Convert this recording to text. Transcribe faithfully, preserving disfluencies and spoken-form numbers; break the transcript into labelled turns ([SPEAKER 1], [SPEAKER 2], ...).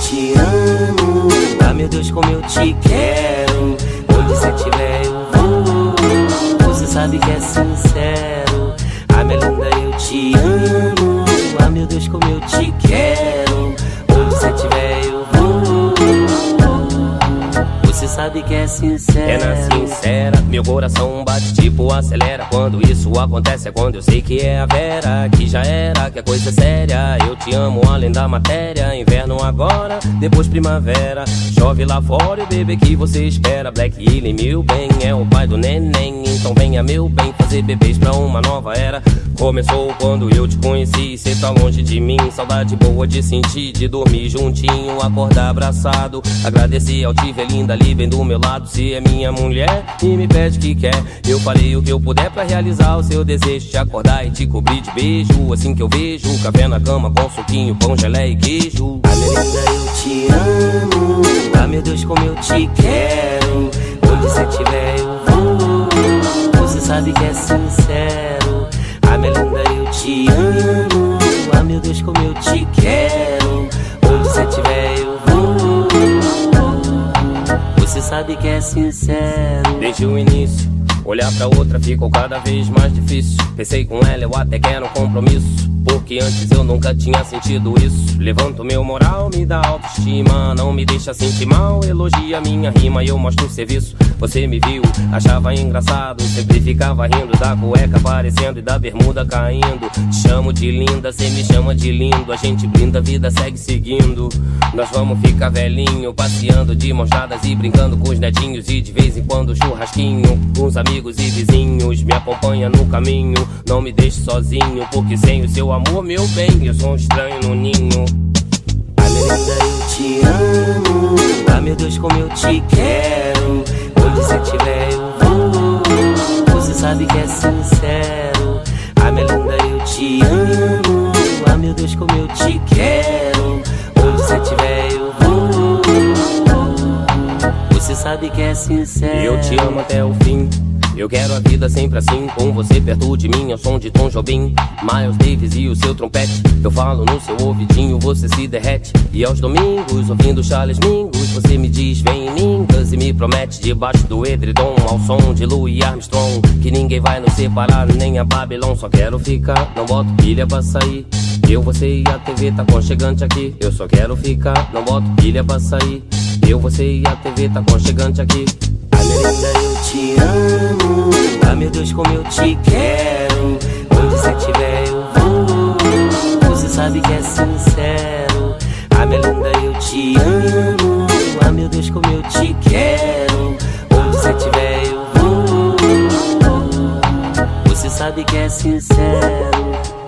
[SPEAKER 1] te amo. Ah, meu Deus, como eu te quero. Onde você estiver eu vou. Você sabe que é sincero. Ah, minha linda, eu te amo. Ah, meu Deus, como eu te quero. Onde você estiver eu vou. Você sabe que é sincero.
[SPEAKER 2] É na sincera, meu coração bate tipo acelera. Quando isso acontece é quando eu sei que é a Vera. Que já era, que a coisa é séria. Eu te amo além da matéria. Inverno agora, depois primavera. Chove lá fora e o bebê que você espera. Black Alien, meu bem, é o pai do neném. Então venha, meu bem, fazer bebês pra uma nova era. Começou quando eu te conheci. Cê tá longe de mim, saudade boa de sentir. De dormir juntinho, acordar abraçado. Agradecer ao Tive linda ali bem do meu lado. Se é minha mulher e me pede o que quer, eu farei o que eu puder pra realizar o seu desejo. Te acordar e te cobrir de beijo. Assim que eu vejo, café na cama com suquinho, pão, gelé e queijo.
[SPEAKER 1] Ah, minha linda, eu te amo. Ah, meu Deus, como eu te quero. Onde você estiver eu vou. Você sabe que é sincero. Ah, minha linda, eu te amo. Ah, meu Deus, como eu te quero. Onde você estiver eu vou. Você sabe que é sincero.
[SPEAKER 2] Desde o início, olhar pra outra ficou cada vez mais difícil. Pensei com ela, eu até quero um compromisso, porque antes eu nunca tinha sentido isso. Levanta o meu moral, me dá autoestima. Não me deixa sentir mal, elogia minha rima e eu mostro o serviço. Você me viu, achava engraçado. Sempre ficava rindo da cueca aparecendo e da bermuda caindo. Te chamo de linda, cê me chama de lindo. A gente brinda, a vida segue seguindo. Nós vamos ficar velhinho, passeando de mãos dadas e brincando com os netinhos. E de vez em quando churrasquinho com os amigos e vizinhos. Me acompanha no caminho, não me deixe sozinho, porque sem o seu amor, meu bem, eu sou um estranho no ninho.
[SPEAKER 1] Ah, minha linda, eu te amo. Ah, meu Deus, como eu te quero. Onde você estiver eu vou. Você sabe que é sincero. Ah, minha linda, eu te amo. Ah, meu Deus, como eu te quero. Onde você estiver eu vou. Você sabe que é sincero.
[SPEAKER 2] Eu te amo até o fim. Eu quero a vida sempre assim, com você perto de mim. Ao som de Tom Jobim, Miles Davis e o seu trompete. Eu falo no seu ouvidinho, você se derrete. E aos domingos, ouvindo Charles Mingus, você me diz, vem em mim, e me promete. Debaixo do edredom, ao som de Louis Armstrong, que ninguém vai nos separar, nem a Babylon. Só quero ficar, não boto pilha pra sair. Eu, você e a T V tá aconchegante aqui. Eu só quero ficar, não boto pilha pra sair. Eu, você e a T V tá aconchegante aqui.
[SPEAKER 1] Ah, minha linda, eu te amo. Ah, meu Deus, como eu te quero. Onde você estiver eu vou. Você sabe que é sincero. Ah, minha linda, eu te amo. Ah, meu Deus, como eu te quero. Onde você estiver eu vou. Você sabe que é sincero.